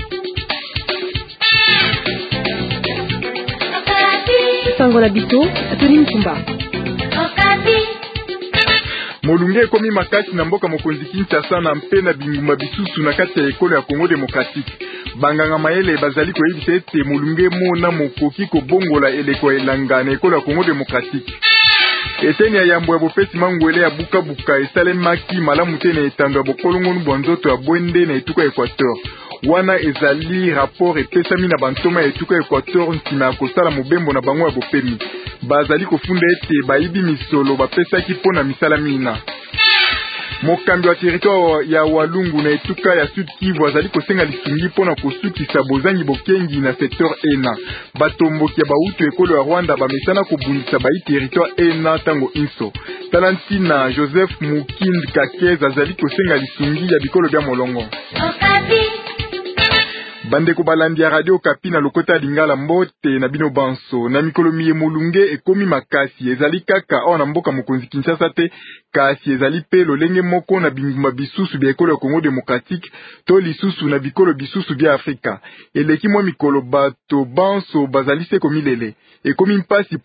Sango la bito, Tony Mkumba. Molunge komi makasi na mboka mokonzi Kinshasa na mpe na binguma bisusu na kati ya ekolo ya Congo Démocratique. Banganga mayele bazali koyebisa ete molunge mona mokoki kobongola eleko elanga na ekolo ya Congo Démocratique. Eteni ya yambo ya bopesi mangwele ya buka esalemaki malamu te na etando ya bokolongonu bwanzoto ya bwende na etuka Equateur. Wana ezali rapport epesami na bantoma ya etuka Equateur nsima ya kosala mobembo na bango ya bopemi. Bazali kofunda ete bayibi misolo bapesaki mpona misala mina. Mokambi wa territoire ya Walungu na etuka ya Sud Kivu azali kosenga lisungi mpona kosukisa bozangi bokengi na secteur ENA. Batomboki ya bautu ekolo ya Rwanda bamesana kobundisa bayi territoire ENA tango inso. Talanti na Joseph Mukind Kakez azali kosenga lisungi ya bikolo bya molongo. Bandeko balandi ya Radio Okapi na lokota lingala mbote na bino banso na mikolo miye molunge ekomi makasi ezali kaka awa na mboka mokonzi Kinshasa te kasi ezali pe lolenge moko na binguma bisusu bya ekolo ya Congo Démocratique to lisusu na bikolo bisusu bya Afrika. Eleki mwa mikolo bato banso bazali se komilele ekomi mpasi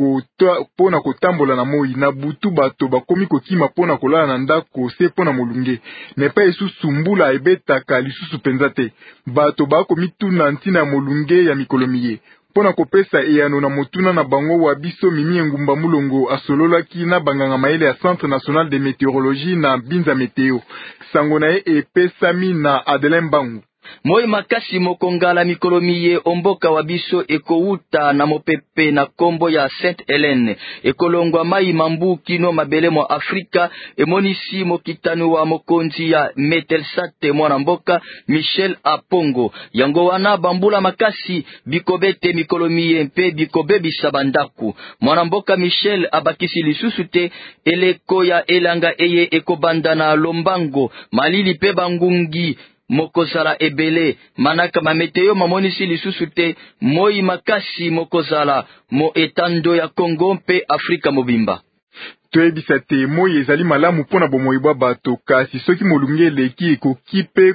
pona kotambola na moi na butu bato bakomi kokima pona kolala na ndako se pona molunge nepa esusu mbula ebetaka lisusu penza te bato bako mituna ntina ya molunge ya mikolo miye. Pona kopesa eyano na motuna na bango wa biso mimi ngumba mulongo asololaki na banganga maele ya Centre National de Météorologie na Binza Météo. Sango na epesami na Adeline Bangu. Moi makasi mokongala mikolomiye omboka wabiso ekouta na mopepe na kombo ya Sainte Hélène. Ekolongwa mai mambu kino mabele mo Afrika emonisi mokitanu wa mokonzi ya Metelsate mwana mboka Michel Apongo. Yango wana bambula makasi bikobete mikolomiye mpe bikobebi sabandaku. Mwana mboka Michel abakisi lisusu te eleko ya elanga eye ekobanda na Lombango malili pe bangungi mokozala ebele manaka mameteo mamonisi lisusu te moi makasi mokozala mo etando ya Congo mpe Afrika mobimba. Toyebisa te moi ezali malamu pona bomoi bwa bato kasi soki molunge eleki ekoki pe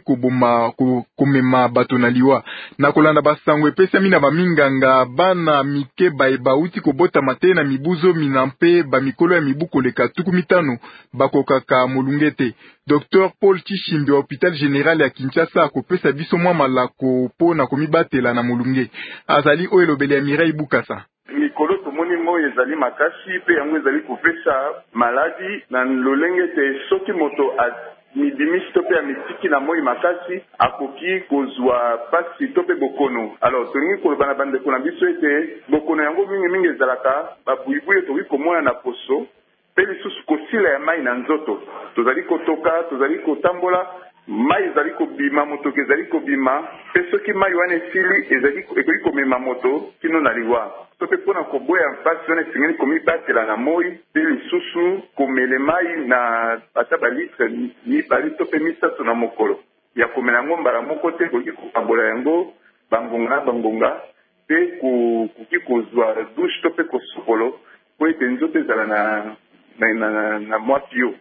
komema bato na liwa na kolanda basango epesami na baminganga bana mike bauti kobota mate na mibuzo mina mpe bamikolo ya mibu koleka 15 bakokaka molunge te. Dr Paul Chishimbi wa Hôpital Général ya Kinshasa akopesa biso mwa malako pona komibatela na molunge. Azali oyo elobeli ya Mireille Bukasa. Mikolo tomoni moi ezali makasi pe yango ezali kopesa maladi na lolenge te soki moto midimisi to pe amitiki na moi makasi akoki kozwa pasi to pe bokono. Alors tolingi koloba na bandeko na biso ete bokono yango mingi ezalaka babuibuye toki komona na poso pe lisusu kosila ya mai na nzoto. Tozali kotoka, tozali kotambola mai ezali kobima moto ezali kobima pe soki mai wana esili ezali ekoki komema moto kino na liwa to pe pona koboya mpasi wana esengeli komibatela na moi pe lisusu komele mai na ata balitre mibali to pe misato na mokolo ya komela yango mbala moko te koki kokambola yango bangonga pe koki kozwa douche to pe kosokolo po ete nzoto ezala na mwa pio.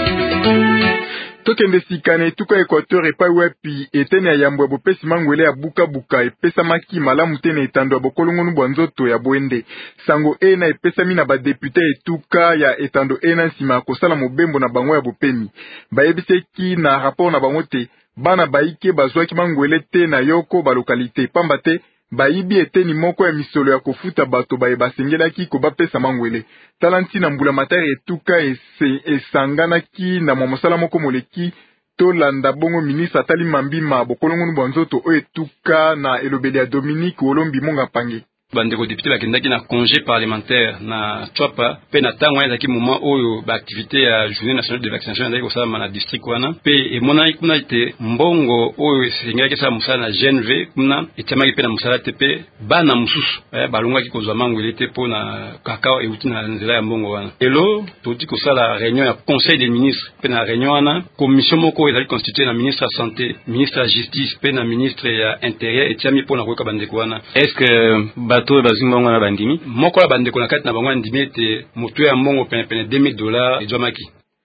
Tokende sikane etuka Equateur epai wapi eteni ya yambo ya bopesi mangwele ya buka epesamaki malamu te na etando ya bokolongonu bwa nzoto ya bwende. Sango ena epesami na badepute etuka ya etando ena nsima ya kosala mobembo na bango ya bopemi. Bayebiseki na rapport na bango te bana baike bazwaki mangwele te na yoko balokalite pamba te bayibi eteni moko ya misolo ya kofuta bato basengelaki kobapesa mangwele. Talanti na mbula matari etuka esanganaki na mosala moko moleki tolanda bongo ministre atali mambima bokolongonu bwa nzoto o etuka na elobeli ya Dominique Olombi Monga Pange. Bandeko député la kendaki na congé parlementaire na Chwapa pe na tango ezaki moment oyo ba activité ya journée nationale de vaccination ndaki kosala na district wana pe emonaki kuna ite mbongo oyo esengaki sa musala na GNV kuna etamaki pe na musala tepe bana mususu balongaki kozwa mangwele te po na kakao euti na nzela ya mbongo wana. Elo toti kosala réunion ya conseil des ministres pe na réunion wana commission moko ezali constituée na ministre ya santé, ministre ya justice pe na ministre ya intérieur etiami po na koyoka bandeko wana. Est-ce que bato bazimbongo na bandimi moko la bandeko na kati na bango ndimi ete moto ya mbongo pene $2000 ejomaki.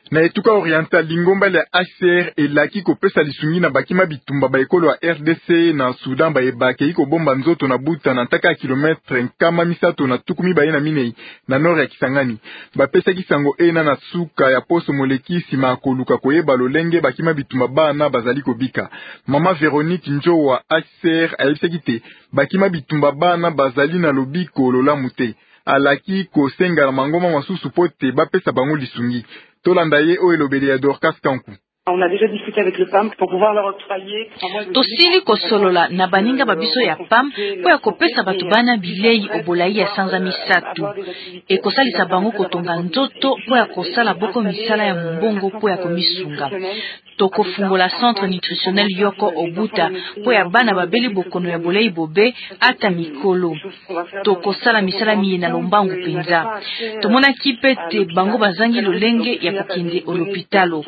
Na etuka oriental lingomba ya HCR elaki kopesa lisungi na bakima bitumba ba ekolo ya RDC na Sudan ba ebake iko bomba nzoto na buta na ntaka kilometre nkama misato na tukumi ba na minei na nord ya Kisangani. Bapesa kisango ena na suka ya poso moleki sima koluka koyeba lolenge bakima bitumba bana bazali kobika. Mama Veronique Njo wa HCR ayebisaki te bakima bitumba bana bazali na lobiko lolamu te. Alaki kosenga na mangoma masusu pote bapesa bango lisungi. Tolanda ye o elobeli ya Dorcas Kanku. On a déjà discuté avec le PAM pour pouvoir leur octroyer. Tosili kosolola na baninga babiso ya PAM po ya kopesa batu bana bilei obolai ya sanza misatu. Ekosalisa bango kotonga nzoto po ya kosala boko misala ya mbongo po ya komisunga. Toko fungola centre nutritionnel Yoko Obuta po ya bana babeli bokono ya bolei bobe ata mikolo. Toko sala misala miye na lombangu penza. Tomona kipete bango bazangi lolenge ya kokende olopitalo.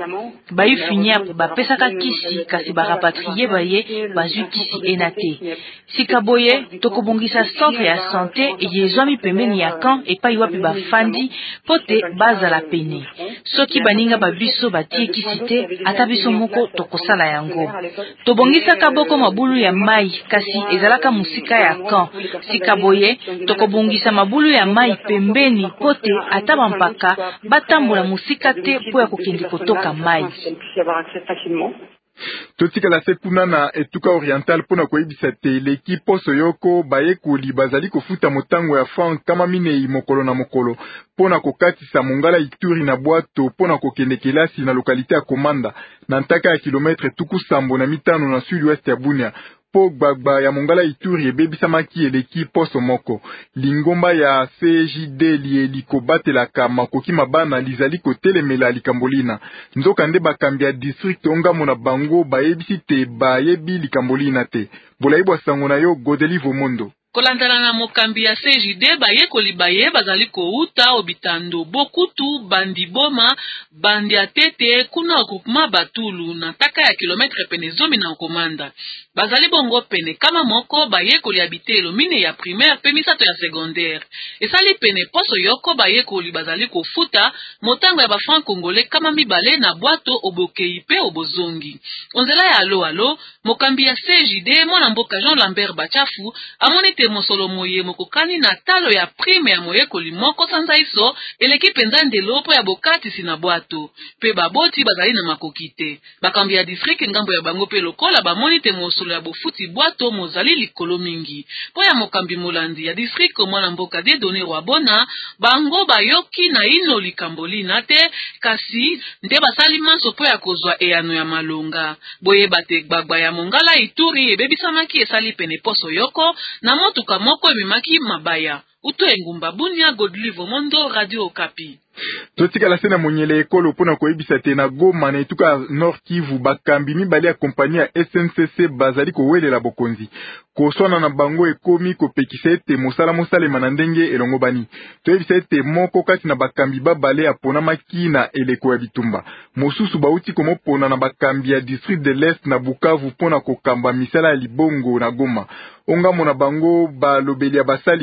Finia bapesaka kisi kasi barapatriye baye bazwi kisi enate. Sikaboye tokobongisa centre ya santé yezwami pembeni ya camp epai wapi bafandi pote bazala pene. Soki baninga babiso batie kisi te ata biso moko tokosala yango. Tobongisaka boko mabulu ya mai kasi ezalaka musika ya camp. Sikaboye tokobongisa mabulu ya mai pembeni pote ata bampaka batambola musika te po ya kokende kotoka mai. Avoir accès facilement. Totika la sekuna na etuka oriental pona koyebisa te leki poso yoko bayekoli bazali kofuta motango ya franc kama minei mokolo na mokolo pona kokatisa mongala Ituri na bwato pona kokende kelasi na lokalite ya Komanda na ntaka ya kilometre tuku sambo na mitano na sud-ouest ya Bunia. Po gbagba ya mongala Ituri ebebisamaki eleki poso moko. Lingomba ya CJD lieli kobatelaka makoki mabana lizali kotelemela likambolina. Nzoka nde bakambi ya district ongamo na bango bayebisi te bayebi likambolina te. Bolaibwa sango na yo Godelivo Mondo. Kolandala na mokambi ya CJD bayekoli baye bazali kouta obitando bokutu bandi boma bandi atete kuna okupuma batulu na taka ya kilometre pene zomi na Komanda. Bazali bongo pene kama moko bayekoli habitelo mine ya primaire pe misato ya secondaire. Esali pene poso yoko bayekoli bazali kofuta motango ya ba franc congolais kama mibale na bwato obokei pe obozongi. Onzela ya alo mokambi ya CJD mwana mboka Jean Lambert Bachafu amoni te mosolo moye mokokani na talo ya prime ya moyekoli moko sanza iso eleki penza ndelo po ya bokati sina bwato pe baboti bazali na makokite bakambi ya district ngambo ya bango pe lokola bamoni te mosolo ya bofuti bwato mozali likolo mingi po ya mokambi molandi ya district mwana mboka de donner wabona bango bayoki na ino likambolina te kasi nde basali manso po ya kozwa eyano ya malonga boye bate gbagba ya mongala Ituri ebebisamaki esali pene poso yoko na motuka moko ebimaki mabaya. Uto engumba Bunia Godlivo Mondo Radio Okapi. Totika la sena monyele ekolo pona koyebisa te na Goma na etuka Nord Kivu bakambi mibali ya kompani ya SNCC bazali kowelela bokonzi. Koswana na bango ekomi kopekisa ete mosala mosalema na ndenge elongo bani. Toyebisa ete moko kati na bakambi babale ya pona maki na eleko ya bitumba. Mosusu bauti komopona na bakambi ya district de l'Est na Bukavu pona kokamba misala ya libongo na Goma. Ongamo na bango balobeli ya basali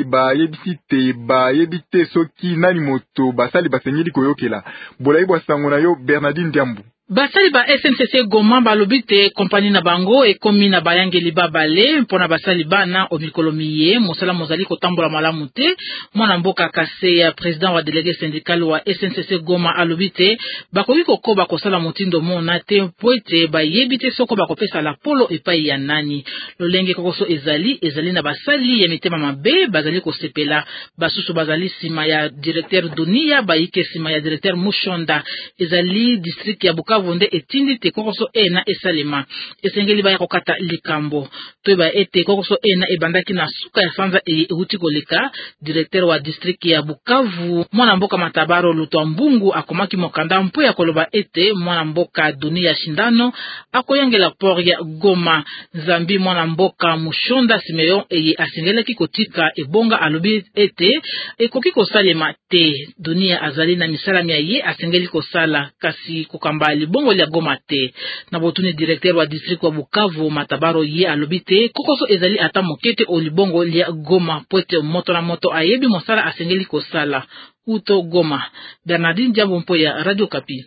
bayebite soki nani moto basali basengeli koyokela. Bolaibwa sango na yo Bernardine Diambu. Basali ba SNCC Goma balobi te kompani na bango ekomi na bayangeli babale mpona basali bana o mikolo miye mosala mozali kotambola malamu te. Mwana mboka kase ya president wa délégué syndical wa SNCC Goma alobi te bakoki kokoba kosala motindo mona te po ete bayebi te soko bakopesa la polo epai ya nani. Lolenge kokoso ezali na basali ya mitema mabe bazali kosepela basusu bazali sima ya directeur Dunia bayike sima ya directeur Mushonda ezali district ya Bukavu Vonde etindi te kokoso ena esalema esengeli baya kokata likambo toyeba ete kokoso ena ebandaki na suka ya sanza euti koleka. Directeur wa district ya Bukavu mwana mboka Matabaro Lutwa Mbungu akomaki mokanda mpo ya koloba ete mwana mboka Dunia Shindano akoyangela port ya Goma. Zambi mwana mboka Mushonda Simeon asengelaki kotika ebonga alobi ete ekoki kosalema te. Dunia azali na misala mia ye asengeli kosala kasi kokambali bongo lia Goma te. Na botuni directeur wa district wa Bukavu Matabaro ye alobi te kokoso ezali ata mokete olibongo lia Goma poete moto na moto ayebi mosala asengeli kosala. Uto Goma Bernardine Diambo mpo ya Radio Kapi.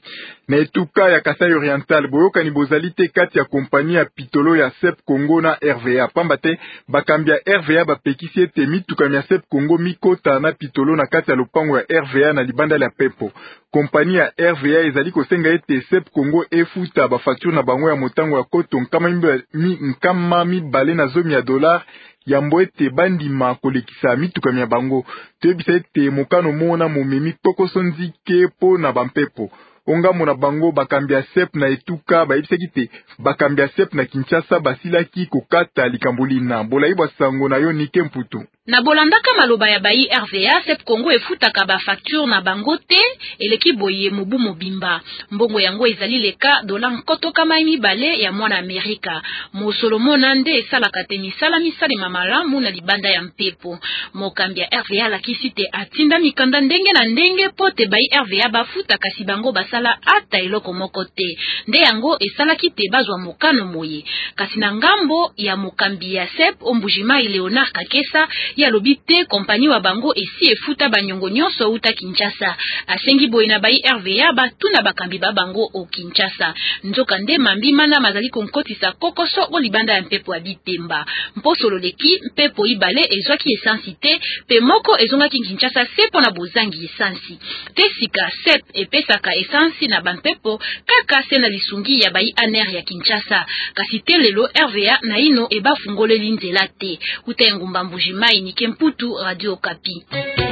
Na etuka ya Kasai Oriental boyokani bozali te kati ya kompani ya pitolo ya SEP Congo na RVA pamba te bakambi ya RVA bapekisi ete mitukami ya SEP Congo mikota na pitolo na kati ya lopango ya RVA na libanda ya pepo. Kompani ya RVA ezali kosenga ete SEP Congo efuta bafacture na bango ya motango ya koto nkama mibale na zomi ya $, yambo ete bandima kolekisa mitukami ya bango. Toyebisa ete mokano mona momemi pokoso nzike po na bampepo. Ongambo na bango bakambi ya SEP na etuka bayebisaki te bakambi ya SEP na Kinshasa basilaki kokata likambo lina. Bolayi bwa sango na yo Nike Mputu. Na bolandaka maloba ya bayi RVA, SEP Congo efutaka ba facture na bango te eleki boye mobu mobimba. Mbongo yango ezali leka $, nkoto kama mibale ya mwana Amerika. Mosolo monande esalaka te misala mamalamu na libanda ya mpepo. Mokambi ya RVA lakisi te atinda mikanda ndenge na ndenge pote bayi RVA bafuta kasi bango basala ata eloko moko te. Nde yango esalaki te bazwa mokano moye. Kasi na ngambo ya mokambi ya SEP Ombujima Leonard Kakesa ya lobite kompani wa bango esi efuta banyongo nyonso uta Kinshasa. Asengi boye na bayi RVA batuna bakambi ba bango o Kinshasa. Nzoka nde mambima na mazali konkotisa kokoso o libanda ya mpepo ya Bitemba. Mposo loleki mpepo ibale ezwaki esansi te pe moko ezongaki Kinshasa sepo na bozangi esansi. Tesika SEP epesaka esansi na bampepo kaka se na lisungi ya bayi ANR ya Kinshasa. Kasi te lelo RVA na ino eba fungoleli nzela te. Utengumba Mbujimai Nike Mputu, Radio Okapi.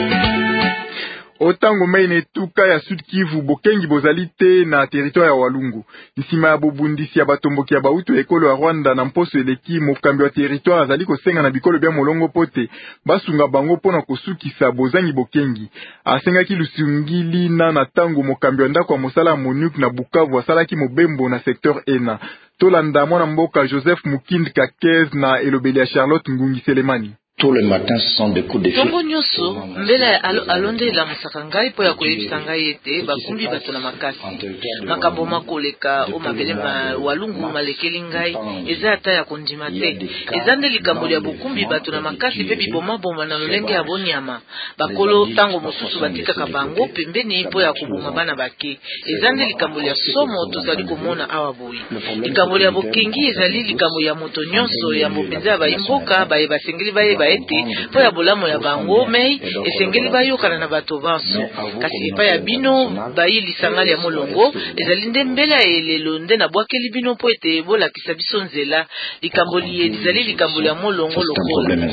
Otango maine etuka ya Sud Kivu bokengi bozali te na territoire ya Walungu. Nsima ya bobundisi ya batomboki ya bautu ekolo ya Rwanda na mposo eleki mokambi wa territoire azali kosenga na bikolo bya molongo pote basunga bango pona kosukisa bozangi bokengi. Asengaki lusungili na tango mokambi wa ndako wa mosala MONUC na Bukavu asalaki mobembo na secteur ENA. Tolanda mwana mboka Joseph Mukindi Kakez na elobeli ya Charlotte Ngungi Selemani. Tout le matin ce sont des coups de fil. Tongo nyoso mbele alonde la musaka ngai po ya koyebisa ngai ete bakumbi bato na makasi makambo makoleka o mabele Walungu malekeli ngai eza ata ya kondima te eza nde likambo ya bokumbi bato na makasi pe biboma boma na lolenge ya bonyama bakolo tango mosusu batikaka bango pembeni po ya koboma bana bake eza nde likambo ya somo tozali komona awa boyi likambo ya bokengi ezali likambo ya moto nyonso ya mopenza ya bayimboka baye basengeli baye ete po ya bolamo ya bango mei esengeli bayokana na bato banso kasi epa ya bino bayi lisangali ya molongo ezali nde mbele ya elelo nde na bwakeli bino po ete bolakisa biso nzela likambo liye ezali likambo ya molongo lokola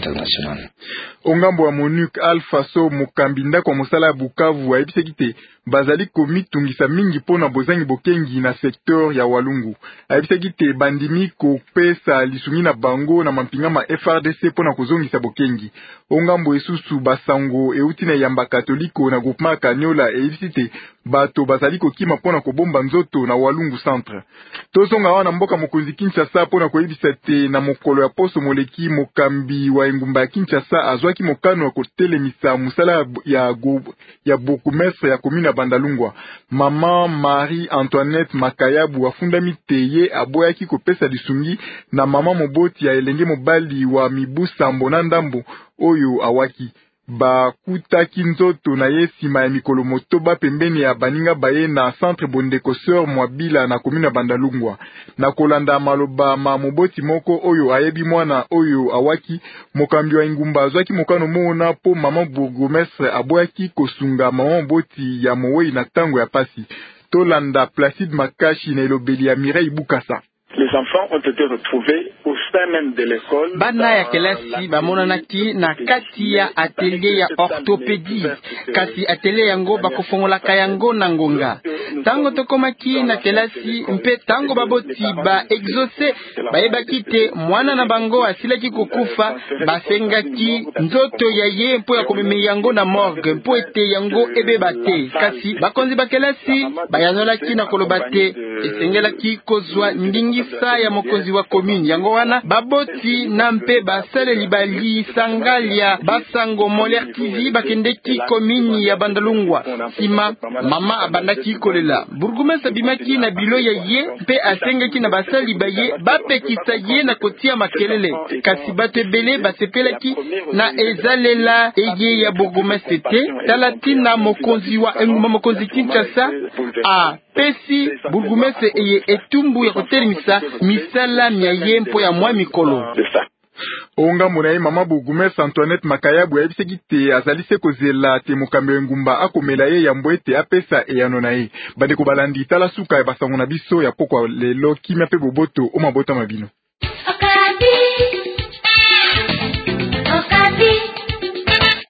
ongambo wa MONUC Alpha So mokambi ndako wa mosala ya Bukavu ayebisaki te bazali komitungisa mingi pona bozangi bokengi na sektor ya Walungu. Ayebisaki te bandimi kopesa lisungi na bango na mampinga ma FRDC pona kozongisa bokengi. Ongambo esusu basango euti na yamba katoliko na groupement Kanyola eyebisi te bato bazali kokima pona kobomba nzoto na Walungu centre. Tozonga wana mboka mokonzi Kinshasa pona koyebisa te na mokolo ya poso moleki mokambi wa engumba ya Kinshasa azwaki mokano wa kotelemisa musala ya bourgmestre ya commune Bandalungwa. Mama Marie Antoinette Makayabu afundami teye aboyaki kopesa lisungi na mama moboti ya elenge mobali wa mibusa mbona ndambo oyo awaki. Bakutaki nzoto na ye sima ya mikolo motoba pembeni ya baninga baye na centre Bondeko Sœur Mwabila na commune Bandalungwa. Na kolanda maloba ma moboti moko oyo ayebi mwana oyo awaki mokambi wa engumba azwaki mokano mona po mama bourgmestre aboyaki kosunga mama moboti ya mowei na tango ya pasi. Tolanda Placide Makashi na elobeli ya Mireille Bukasa. Les enfants ont été retrouvés au sein même de l'école. Bana ya kelasi bamonanaki na kati ya atelier ya orthopédie. Kasi atelier yango bakofongolaka yango na ngonga. Tango tokomaki na kelasi mpe tango baboti ba exaucé bayebaki te mwana na bango asilaki kokufa basengaki nzoto ya ye mpo ya komeme yango na morgue mpo ete yango ebeba te. Kasi bakonzi ba kelasi bayanolaki na koloba te esengelaki kozwa ndingi sa ya mokonzi wa commune yango wana baboti na mpe basaleli bali sangalia basango molertizi bakendeki commune ya Bandalungwa. Sima mama abandaki kolela burgumestre bimaki na bilo ya ye mpe asengaki na basali baye bapekisa ye na kotia makelele kasi bato ebele basepelaki na ezalela eye ya burgumestre te talati na mokonzi wa engumba mokonzi Kinshasa apesi burgumestre eye etumbu ya kotelemisa misala mia ye mpo ya mwa mikolo. Onga munaye mama burgumestre Antoinette Makayabu yebiseki te azali se kozela te mokambe ngumba akomela ye yambo ete apesa eyano na ye. Bandeko balandi tala suka ya basango na biso ya pokwa lelo kimia pe boboto o mabota mabino. Okapi.